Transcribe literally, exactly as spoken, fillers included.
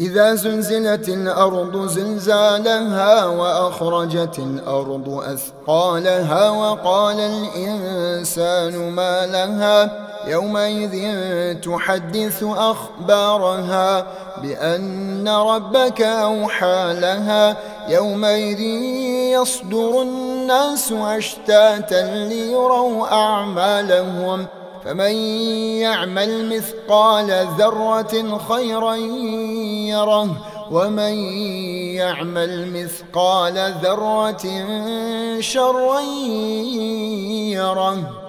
إذا زلزلت الأرض زلزالها وأخرجت الأرض أثقالها وقال الإنسان ما لها يومئذ تحدث أخبارها بأن ربك أوحى لها يومئذ يصدر الناس أشتاتا ليروا أعمالهم فمن يعمل مثقال ذرة خيرا يره ومن يعمل مثقال ذرة شرا يره.